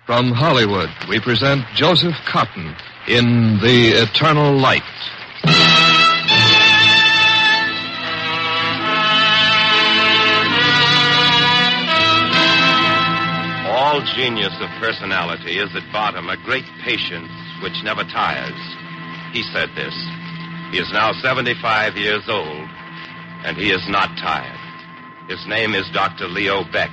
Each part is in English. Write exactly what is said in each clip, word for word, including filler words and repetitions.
From Hollywood, we present Joseph Cotten in The Eternal Light. All genius of personality is at bottom a great patience which never tires. He said this. He is now seventy-five years old, and he is not tired. His name is Doctor Leo Beck.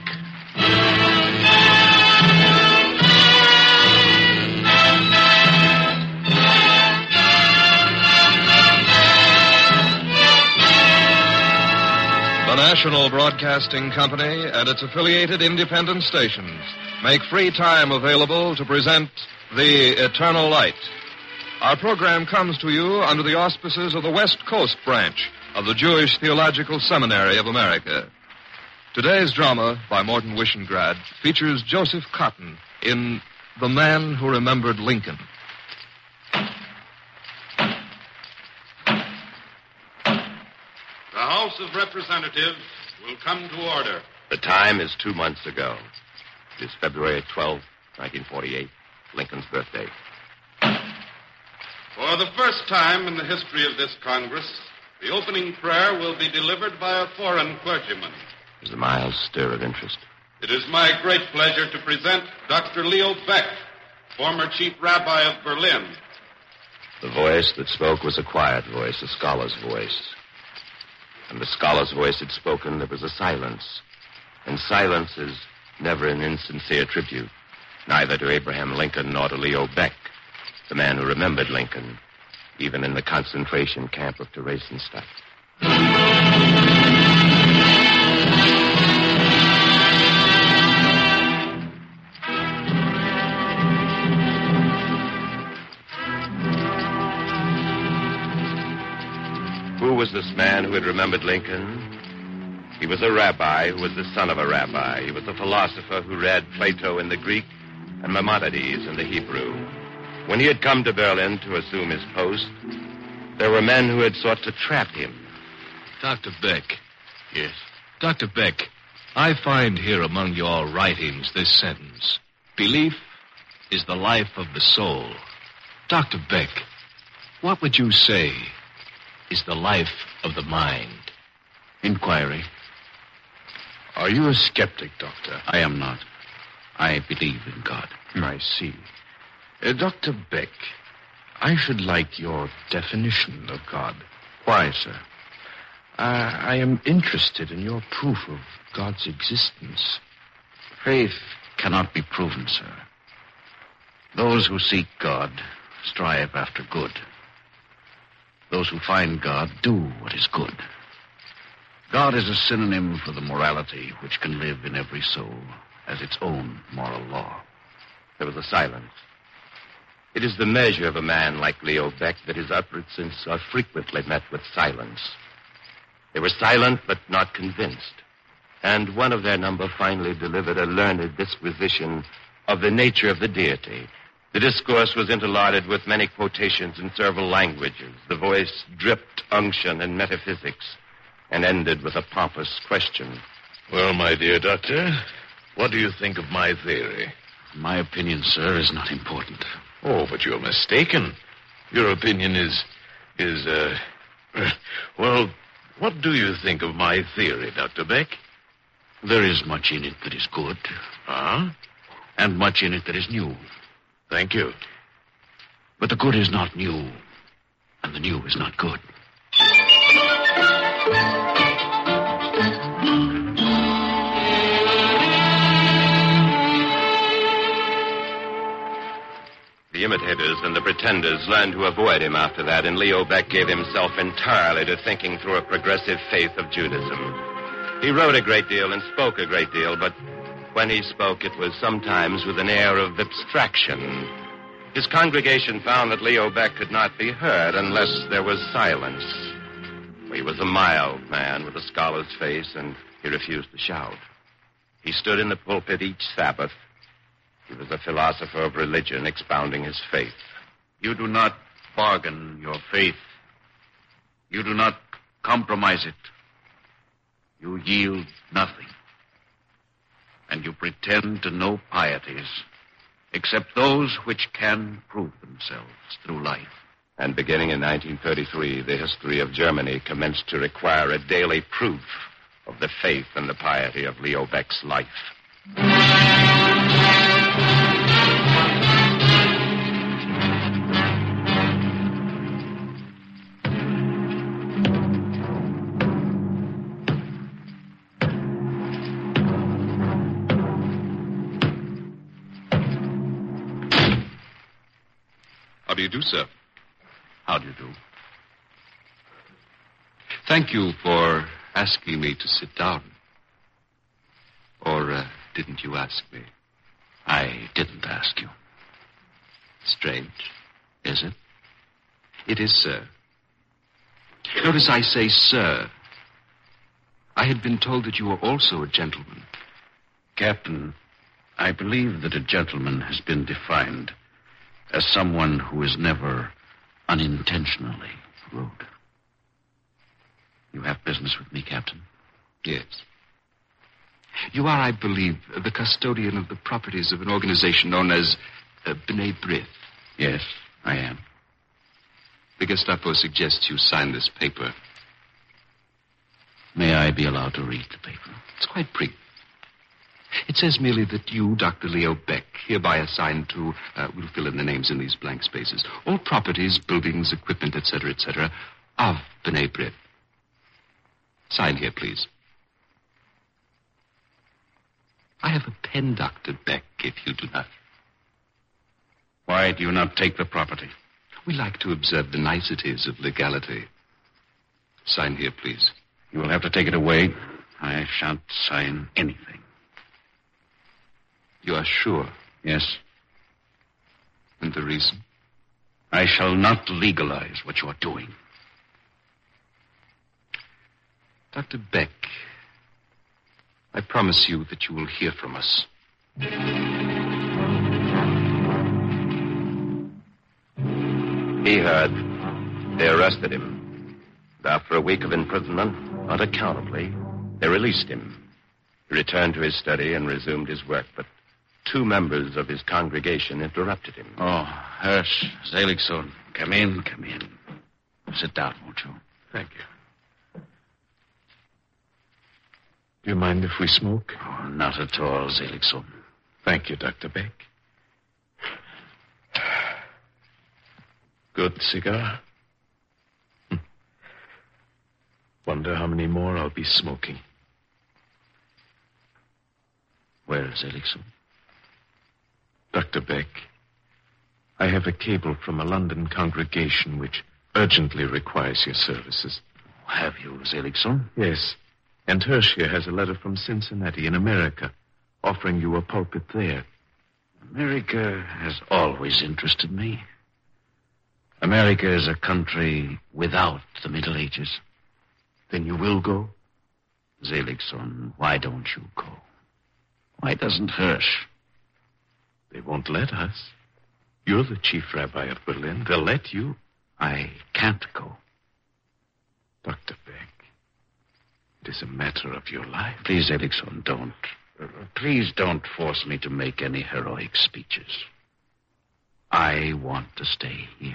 The National Broadcasting Company and its affiliated independent stations make free time available to present The Eternal Light. Our program comes to you under the auspices of the West Coast branch of the Jewish Theological Seminary of America. Today's drama by Morton Wishengrad features Joseph Cotten in The Man Who Remembered Lincoln. The House of Representatives will come to order. The time is two months ago. It is February twelfth, nineteen forty-eight, Lincoln's birthday. For the first time in the history of this Congress, the opening prayer will be delivered by a foreign clergyman. There's a mild stir of interest. It is my great pleasure to present Doctor Leo Beck, former chief rabbi of Berlin. The voice that spoke was a quiet voice, a scholar's voice. And the scholar's voice had spoken, there was a silence. And silence is never an insincere tribute, neither to Abraham Lincoln nor to Leo Beck, the man who remembered Lincoln, even in the concentration camp of Theresienstadt. Who was this man who had remembered Lincoln? He was a rabbi who was the son of a rabbi. He was a philosopher who read Plato in the Greek and Maimonides in the Hebrew. When he had come to Berlin to assume his post, there were men who had sought to trap him. Doctor Beck. Yes? Doctor Beck, I find here among your writings this sentence. Belief is the life of the soul. Doctor Beck, what would you say is the life of the mind? Inquiry. Are you a skeptic, Doctor? I am not. I believe in God. I see. Uh, Doctor Beck, I should like your definition of God. Why, sir? Uh, I am interested in your proof of God's existence. Faith cannot be proven, sir. Those who seek God strive after good. Those who find God do what is good. God is a synonym for the morality which can live in every soul as its own moral law. There was a silence. It is the measure of a man like Leo Beck that his utterances are frequently met with silence. They were silent but not convinced. And one of their number finally delivered a learned disquisition of the nature of the deity. The discourse was interlarded with many quotations in several languages. The voice dripped unction and metaphysics and ended with a pompous question. Well, my dear doctor, what do you think of my theory? My opinion, sir, is not important. Oh, but you're mistaken. Your opinion is, is, uh, well, what do you think of my theory, Doctor Beck? There is much in it that is good. Huh? And much in it that is new. Thank you. But the good is not new, and the new is not good. The imitators and the pretenders learned to avoid him after that, and Leo Beck gave himself entirely to thinking through a progressive faith of Judaism. He wrote a great deal and spoke a great deal, but when he spoke, it was sometimes with an air of abstraction. His congregation found that Leo Beck could not be heard unless there was silence. He was a mild man with a scholar's face, and he refused to shout. He stood in the pulpit each Sabbath. He was a philosopher of religion, expounding his faith. You do not bargain your faith. You do not compromise it. You yield nothing. And you pretend to know pieties except those which can prove themselves through life. And beginning in nineteen thirty-three, the history of Germany commenced to require a daily proof of the faith and the piety of Leo Baeck's life. How do you do, sir? How do you do? Thank you for asking me to sit down. Or uh, didn't you ask me? I didn't ask you. Strange. Is it? It is, sir. Notice I say sir. I had been told that you were also a gentleman. Captain, I believe that a gentleman has been defined as someone who is never unintentionally rude. You have business with me, Captain? Yes. You are, I believe, the custodian of the properties of an organization known as uh, B'nai B'rith. Yes, I am. The Gestapo suggests you sign this paper. May I be allowed to read the paper? It's quite brief. It says merely that you, Doctor Leo Baeck, hereby assign to, uh, we'll fill in the names in these blank spaces, all properties, buildings, equipment, et cetera, et cetera, of B'nai B'rith. Sign here, please. I have a pen, Doctor Baeck, if you do not. Why do you not take the property? We like to observe the niceties of legality. Sign here, please. You will have to take it away. I shan't sign anything. You are sure? Yes. And the reason? I shall not legalize what you are doing. Doctor Baeck, I promise you that you will hear from us. He heard. They arrested him. After a week of imprisonment, unaccountably, they released him. He returned to his study and resumed his work, but two members of his congregation interrupted him. Oh, Hirsch, Seligson, come in, come in. Sit down, won't you? Thank you. Do you mind if we smoke? Oh, not at all, Seligson. Thank you, Doctor Baeck. Good cigar. Hm. Wonder how many more I'll be smoking. Where is Seligson? Doctor Baeck, I have a cable from a London congregation which urgently requires your services. Have you, Seligson? Yes. And Hirsch here has a letter from Cincinnati in America offering you a pulpit there. America has always interested me. America is a country without the Middle Ages. Then you will go? Seligson, why don't you go? Why doesn't Hirsch? They won't let us. You're the chief rabbi of Berlin. They'll let you. I can't go. Doctor Baeck, it is a matter of your life. Please, Seligson, don't. Uh, please don't force me to make any heroic speeches. I want to stay here.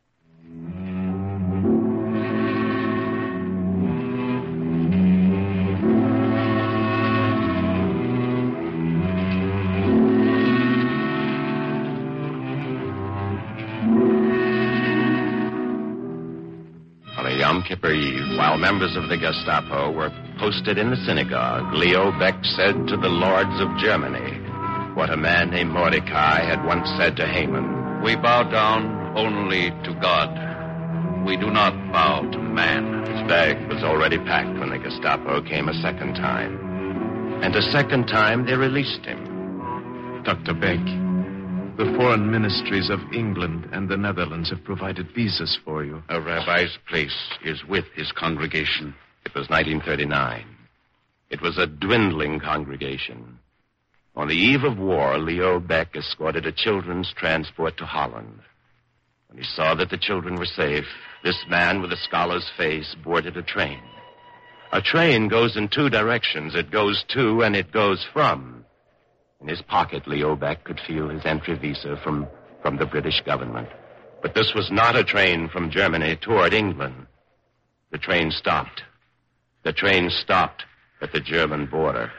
Yom Kippur Eve, while members of the Gestapo were posted in the synagogue, Leo Baeck said to the lords of Germany what a man named Mordecai had once said to Haman. We bow down only to God. We do not bow to man. His bag was already packed when the Gestapo came a second time. And a second time they released him. Doctor Baeck, the foreign ministries of England and the Netherlands have provided visas for you. A rabbi's place is with his congregation. It was nineteen thirty-nine. It was a dwindling congregation. On the eve of war, Leo Baeck escorted a children's transport to Holland. When he saw that the children were safe, this man with a scholar's face boarded a train. A train goes in two directions. It goes to and it goes from. In his pocket, Leo Beck could feel his entry visa from, from the British government. But this was not a train from Germany toward England. The train stopped. The train stopped at the German border.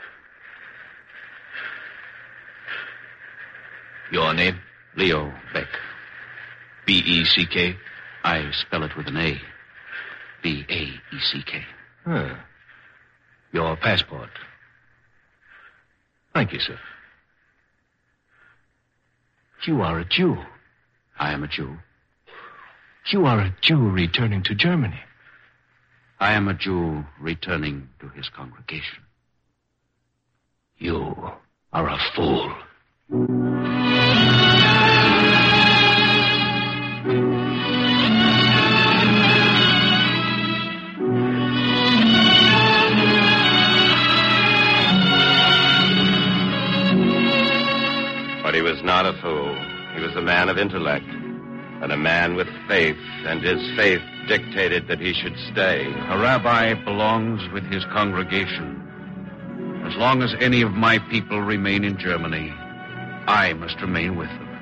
Your name? Leo Beck. B E C K? I spell it with an A. B A E C K. Huh. Your passport. Thank you, sir. You are a Jew. I am a Jew. You are a Jew returning to Germany. I am a Jew returning to his congregation. You are a fool. But he was not a fool. He was a man of intellect. And a man with faith, and his faith dictated that he should stay. A rabbi belongs with his congregation. As long as any of my people remain in Germany, I must remain with them.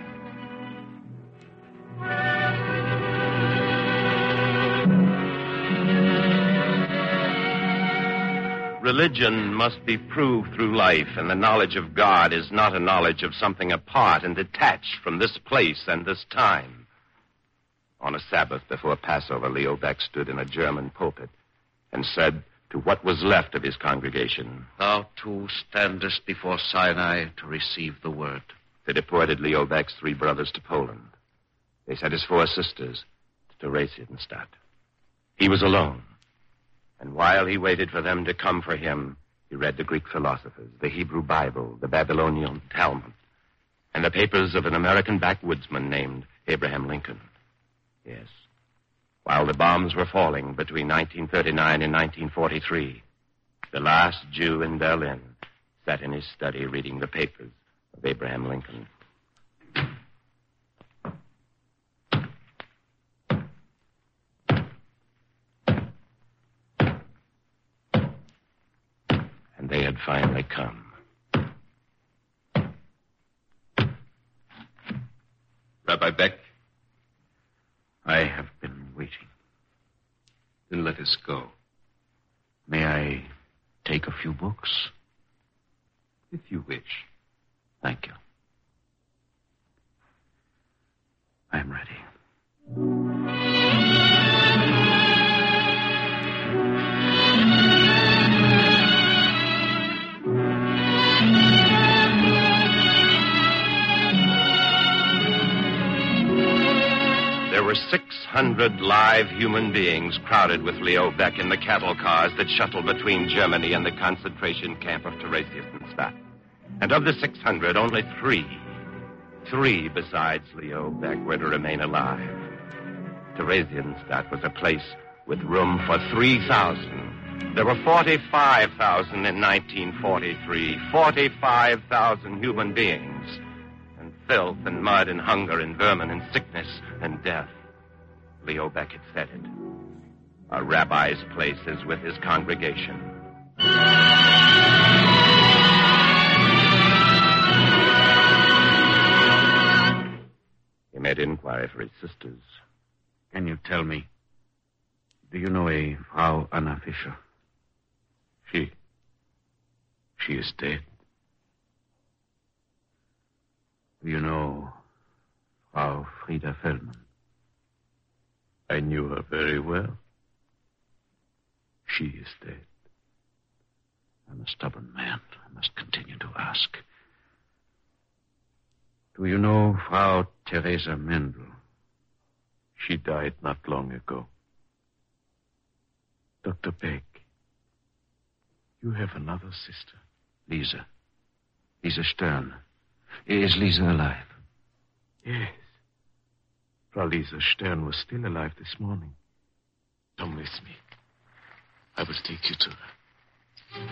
Religion must be proved through life, and the knowledge of God is not a knowledge of something apart and detached from this place and this time. On a Sabbath before Passover, Leo Beck stood in a German pulpit and said to what was left of his congregation, Thou too standest before Sinai to receive the word. They deported Leo Beck's three brothers to Poland. They sent his four sisters to Theresienstadt. He was alone. And while he waited for them to come for him, he read the Greek philosophers, the Hebrew Bible, the Babylonian Talmud, and the papers of an American backwoodsman named Abraham Lincoln. Yes. While the bombs were falling between nineteen thirty-nine and nineteen forty-three, the last Jew in Berlin sat in his study reading the papers of Abraham Lincoln. And they had finally come. Rabbi Beck? I have been waiting. Then let us go. May I take a few books? If you wish. Thank you. I am ready. There were six hundred live human beings crowded with Leo Beck in the cattle cars that shuttled between Germany and the concentration camp of Theresienstadt. And of the six hundred, only three, three besides Leo Beck were to remain alive. Theresienstadt was a place with room for three thousand. There were forty-five thousand in nineteen forty-three, forty-five thousand human beings. And filth and mud and hunger and vermin and sickness and death. Leo Beck had said it. A rabbi's place is with his congregation. He made inquiry for his sisters. Can you tell me, do you know a Frau Anna Fischer? She... she is dead. Do you know Frau Frieda Feldman? I knew her very well. She is dead. I'm a stubborn man. I must continue to ask. Do you know Frau Teresa Mendel? She died not long ago. Doctor Beck, you have another sister. Lisa. Lisa Stern. Is Lisa alive? Yes. Frau Lisa Stern was still alive this morning. Come with me. I will take you to her.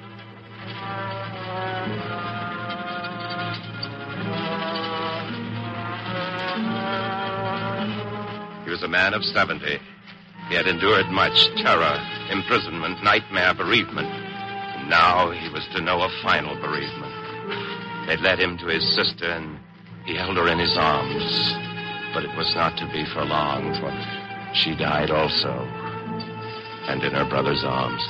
He was a man of seventy. He had endured much terror, imprisonment, nightmare, bereavement. And now he was to know a final bereavement. They led him to his sister, and he held her in his arms. But it was not to be for long, for she died also, and in her brother's arms.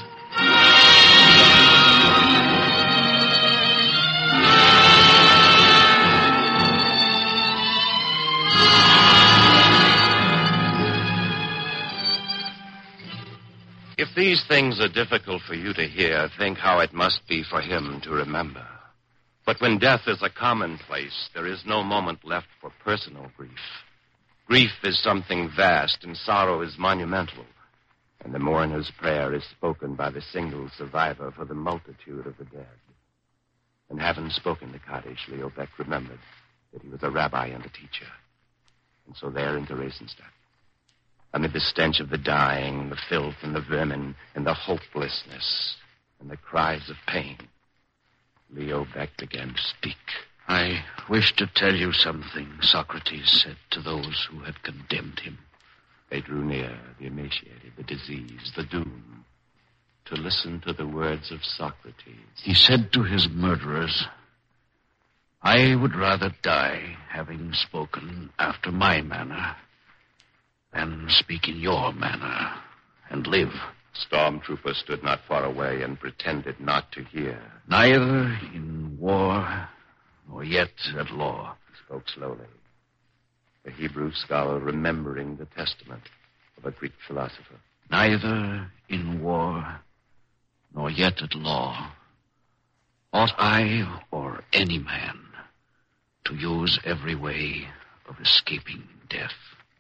If these things are difficult for you to hear, think how it must be for him to remember. But when death is a commonplace, there is no moment left for personal grief. Grief is something vast, and sorrow is monumental. And the mourner's prayer is spoken by the single survivor for the multitude of the dead. And having spoken to Kaddish, Leo Beck remembered that he was a rabbi and a teacher. And so there in Theresienstadt, amid the stench of the dying, the filth and the vermin, and the hopelessness, and the cries of pain, Leo Beck began to speak. I wish to tell you something Socrates said to those who had condemned him. They drew near, the emaciated, the diseased, the doomed, to listen to the words of Socrates. He said to his murderers, I would rather die having spoken after my manner than speak in your manner and live. Stormtrooper stood not far away and pretended not to hear. Neither in war nor yet at law. He spoke slowly. The Hebrew scholar remembering the testament of a Greek philosopher. Neither in war nor yet at law ought I or any man to use every way of escaping death.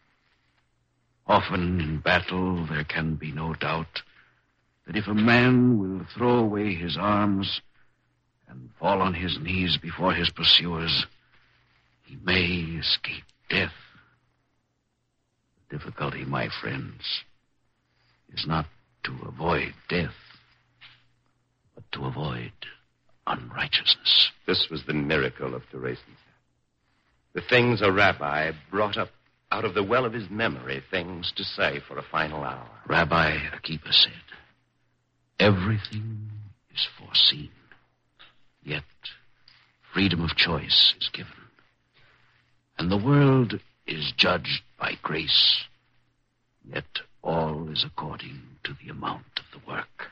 Often in battle there can be no doubt that if a man will throw away his arms and fall on his knees before his pursuers, he may escape death. The difficulty, my friends, is not to avoid death, but to avoid unrighteousness. This was the miracle of Theresienstadt. The things a rabbi brought up out of the well of his memory, things to say for a final hour. Rabbi Akiba said, everything is foreseen, yet freedom of choice is given. And the world is judged by grace, yet all is according to the amount of the work.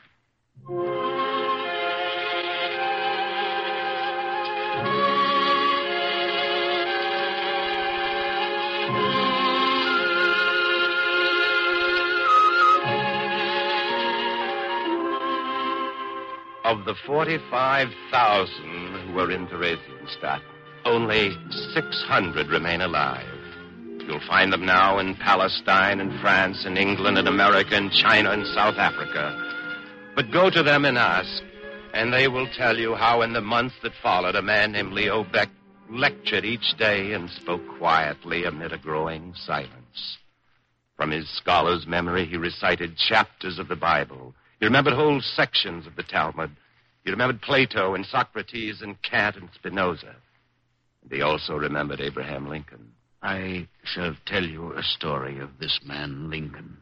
Of the forty-five thousand who were in Theresienstadt, only six hundred remain alive. You'll find them now in Palestine and France and England and America and China and South Africa. But go to them and ask, and they will tell you how in the months that followed, a man named Leo Beck lectured each day and spoke quietly amid a growing silence. From his scholar's memory, he recited chapters of the Bible. He remembered whole sections of the Talmud. He remembered Plato and Socrates and Kant and Spinoza. And he also remembered Abraham Lincoln. I shall tell you a story of this man, Lincoln.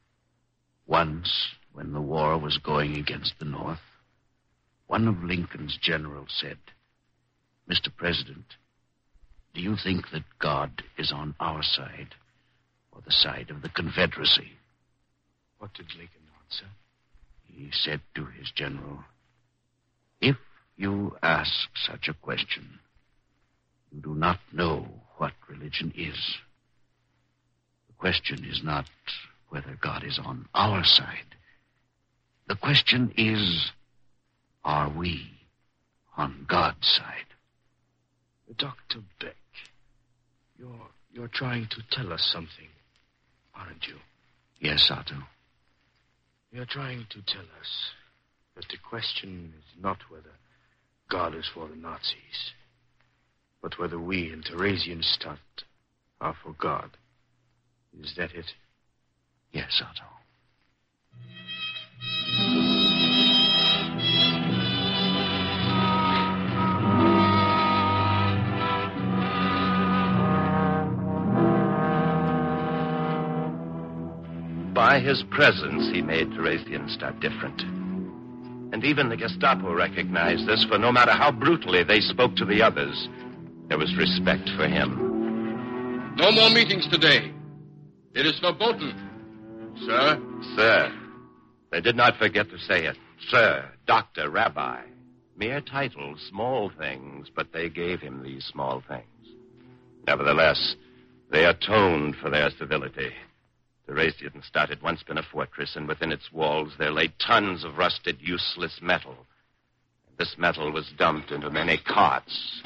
Once, when the war was going against the North, one of Lincoln's generals said, Mister President, do you think that God is on our side or the side of the Confederacy? What did Lincoln answer? He said to his general, if you ask such a question, you do not know what religion is. The question is not whether God is on our side. The question is, are we on God's side? Doctor Beck, you're, you're trying to tell us something, aren't you? Yes, Otto. You're trying to tell us that the question is not whether God is for the Nazis, but whether we in Theresienstadt are for God. Is that it? Yes, Otto. By his presence, he made Theresienstadt different. And even the Gestapo recognized this, for no matter how brutally they spoke to the others, there was respect for him. No more meetings today. It is verboten. Sir? Sir. They did not forget to say it. Sir, doctor, rabbi. Mere titles, small things, but they gave him these small things. Nevertheless, they atoned for their civility. Theresienstadt had once been a fortress, and within its walls there lay tons of rusted, useless metal. This metal was dumped into many carts.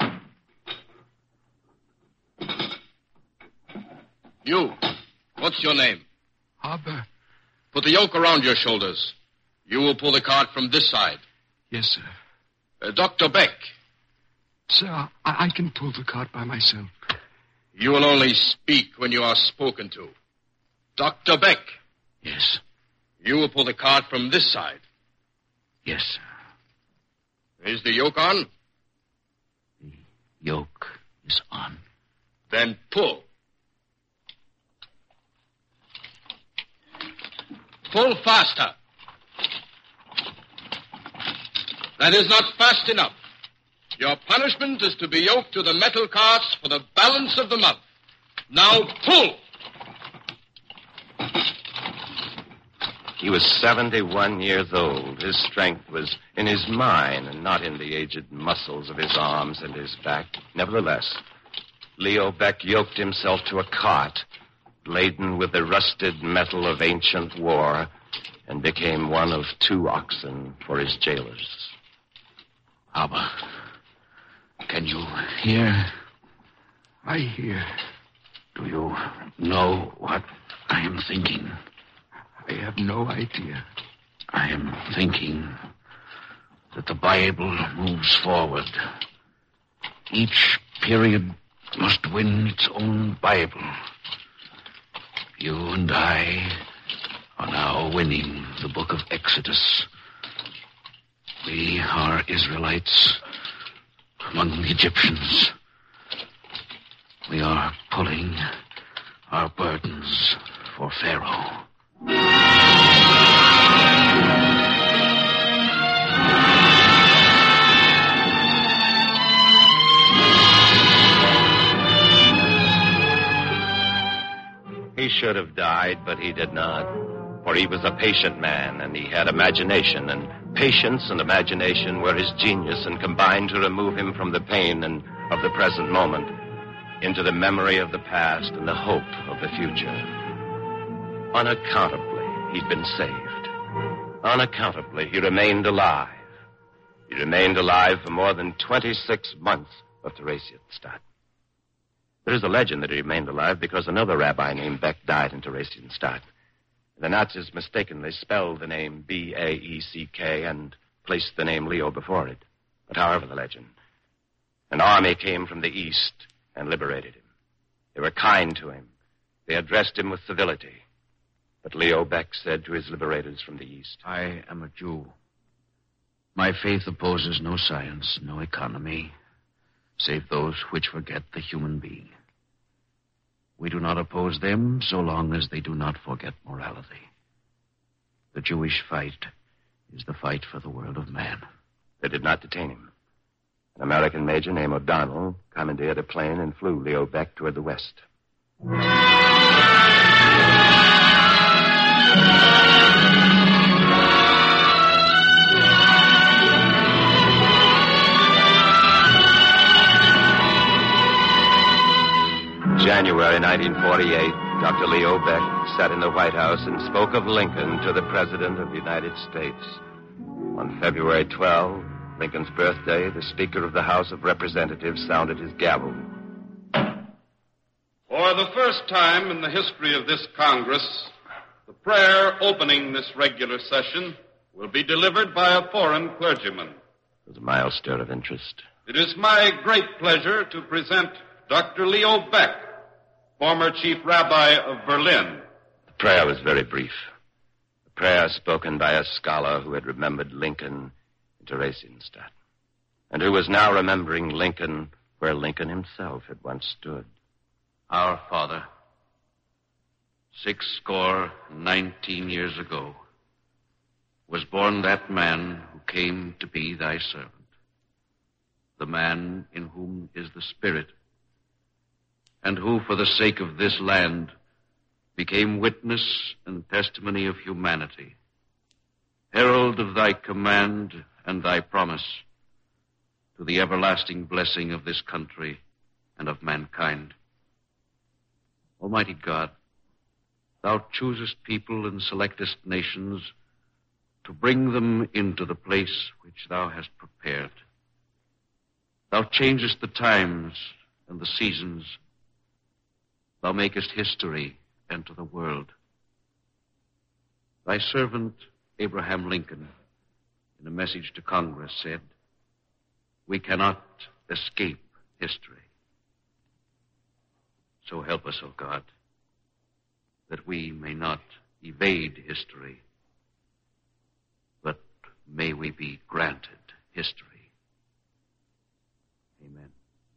You, what's your name? Haber. Put the yoke around your shoulders. You will pull the cart from this side. Yes, sir. Uh, Doctor Beck. Sir, I, I can pull the cart by myself. You will only speak when you are spoken to. Doctor Beck. Yes. You will pull the cart from this side. Yes, sir. Is the yoke on? The yoke is on. Then pull. Pull faster. That is not fast enough. Your punishment is to be yoked to the metal carts for the balance of the month. Now pull! He was seventy-one years old. His strength was in his mind and not in the aged muscles of his arms and his back. Nevertheless, Leo Beck yoked himself to a cart laden with the rusted metal of ancient war and became one of two oxen for his jailers. Abba, can you hear? I hear. Do you know what I am thinking? I have no idea. I am thinking that the Bible moves forward. Each period must win its own Bible. You and I are now winning the book of Exodus. We are Israelites among the Egyptians. We are pulling our burdens for Pharaoh. He should have died, but he did not. For he was a patient man, and he had imagination, and patience and imagination were his genius, and combined to remove him from the pain and of the present moment into the memory of the past and the hope of the future. Unaccountably, he'd been saved. Unaccountably, he remained alive. He remained alive for more than twenty-six months of Theresienstadt. There is a legend that he remained alive because another rabbi named Beck died in Theresienstadt. The Nazis mistakenly spelled the name B A E C K and placed the name Leo before it. But however the legend, an army came from the east and liberated him. They were kind to him. They addressed him with civility. But Leo Beck said to his liberators from the east, I am a Jew. My faith opposes no science, no economy, save those which forget the human being. We do not oppose them so long as they do not forget morality. The Jewish fight is the fight for the world of man. They did not detain him. An American major named O'Donnell commandeered a plane and flew Leo Beck toward the west. January nineteen forty-eight, Doctor Leo Beck sat in the White House and spoke of Lincoln to the President of the United States. On February twelfth, Lincoln's birthday, the Speaker of the House of Representatives sounded his gavel. For the first time in the history of this Congress, the prayer opening this regular session will be delivered by a foreign clergyman. It was a mild stir of interest. It is my great pleasure to present Doctor Leo Beck, former chief rabbi of Berlin. The prayer was very brief. A prayer spoken by a scholar who had remembered Lincoln in Theresienstadt, and who was now remembering Lincoln where Lincoln himself had once stood. Our Father, six score nineteen years ago, was born that man who came to be thy servant, the man in whom is the Spirit, and who, for the sake of this land, became witness and testimony of humanity, herald of thy command and thy promise to the everlasting blessing of this country and of mankind. Almighty God, thou choosest people and selectest nations to bring them into the place which thou hast prepared. Thou changest the times and the seasons. Thou makest history enter the world. Thy servant, Abraham Lincoln, in a message to Congress said, "We cannot escape history." So help us, O God, that we may not evade history, but may we be granted history. Amen.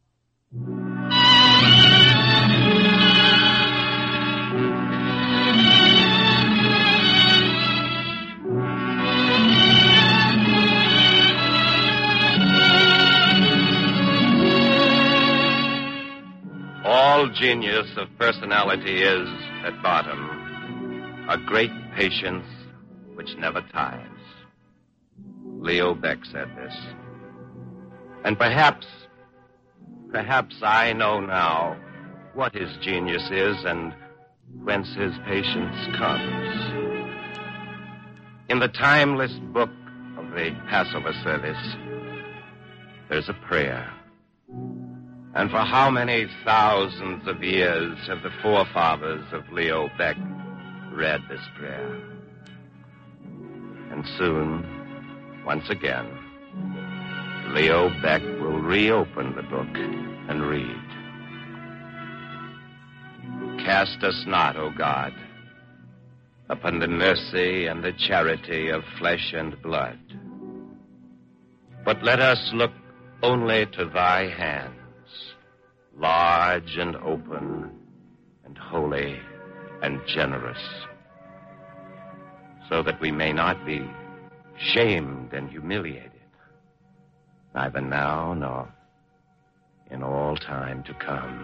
All genius of personality is, at bottom, a great patience which never tires. Leo Beck said this. And perhaps, perhaps I know now what his genius is and whence his patience comes. In the timeless book of the Passover service, there's a prayer. And for how many thousands of years have the forefathers of Leo Beck read this prayer? And soon, once again, Leo Beck will reopen the book and read. Cast us not, O God, upon the mercy and the charity of flesh and blood, but let us look only to thy hand, large and open and holy and generous, so that we may not be shamed and humiliated, neither now nor in all time to come.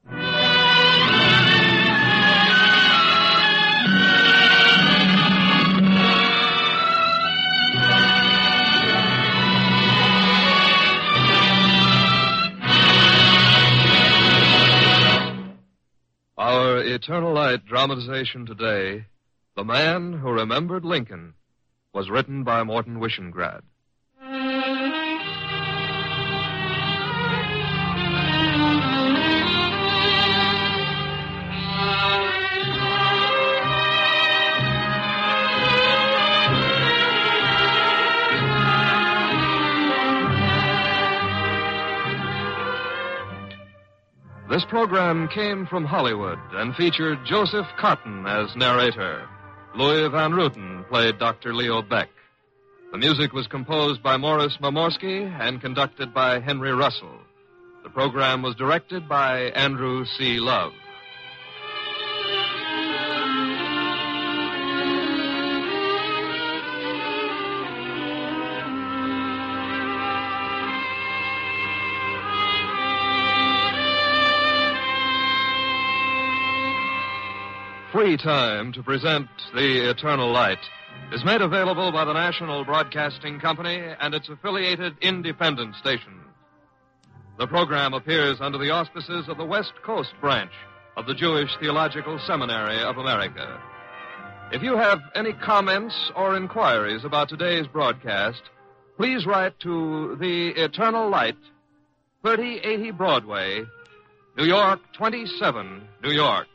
Our Eternal Light dramatization today, The Man Who Remembered Lincoln, was written by Morton Wishengrad. This program came from Hollywood and featured Joseph Cotton as narrator. Louis Van Ruten played Doctor Leo Beck. The music was composed by Morris Mamorsky and conducted by Henry Russell. The program was directed by Andrew C. Love. Free Time to present The Eternal Light is made available by the National Broadcasting Company and its affiliated independent stations. The program appears under the auspices of the West Coast branch of the Jewish Theological Seminary of America. If you have any comments or inquiries about today's broadcast, please write to The Eternal Light, thirty eighty Broadway, New York twenty-seven, New York.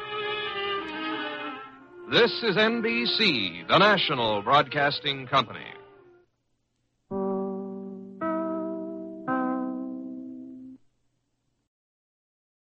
This is N B C, the National Broadcasting Company.